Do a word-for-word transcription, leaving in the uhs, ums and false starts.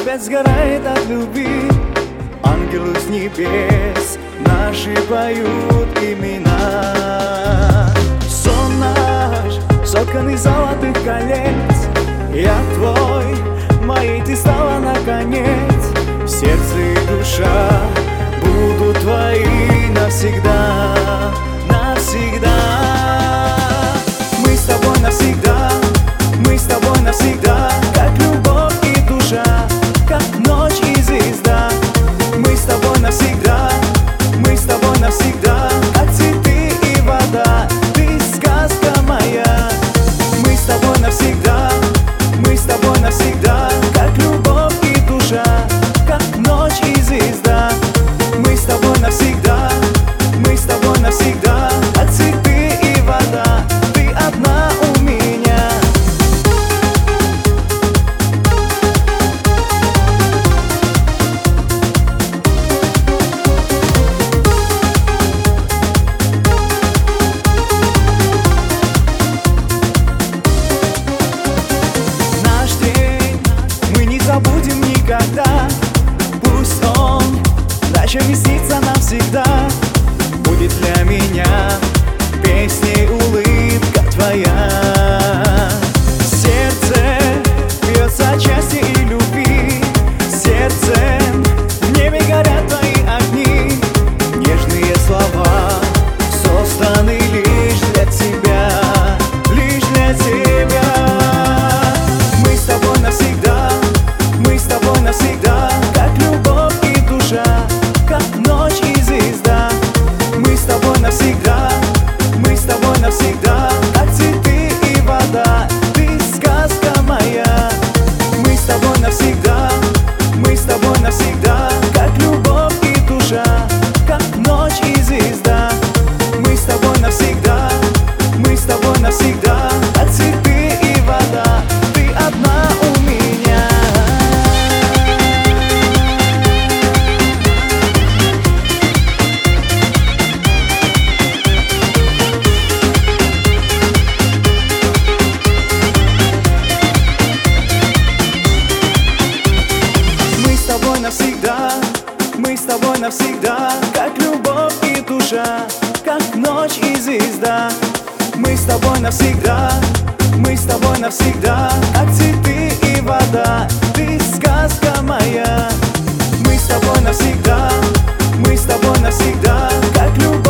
опять сгорает от любви. Ангелы с небес наши поют имена. Сон наш соткан из золотых колец. Я твой, моей ты стала наконец. Сердце и душа будут твои навсегда, навсегда. Мы с тобой навсегда, мы с тобой навсегда, как любовь и душа, как ночь и звезда. Мы с тобой навсегда, мы с тобой навсегда, как цветы и вода, ты сказка моя. Мы с тобой навсегда, мы с тобой навсегда, как любовь и душа, как ночь и звезда. Мы с тобой навсегда, мы с тобой навсегда, как цветы и вода, ты одна у меня. Наш день мы не забудем никогда. Пусть он ночами снится навсегда. Будет для меня песней улыбка твоя. Сердце бьется от счастья и любви. Сердцем в небе горят твои огни. Нежные слова созданы лишь для тебя, лишь для тебя. Мы с тобой навсегда, мы с тобой навсегда, как любовь и душа, как ночь и звезда. Мы с тобой навсегда, мы с тобой навсегда, как цветы и вода, ты сказка моя. Мы с тобой навсегда, мы с тобой навсегда, как любовь и душа, как ночь и звезда. Мы с тобой навсегда, мы с тобой навсегда, как цветы и вода, ты одна у меня. Мы с тобой навсегда, мы с тобой навсегда, как любовь и душа, как ночь и звезда. Мы с тобой навсегда, мы с тобой навсегда, как цветы и вода, ты сказка моя. Мы с тобой навсегда, мы с тобой навсегда, как любовь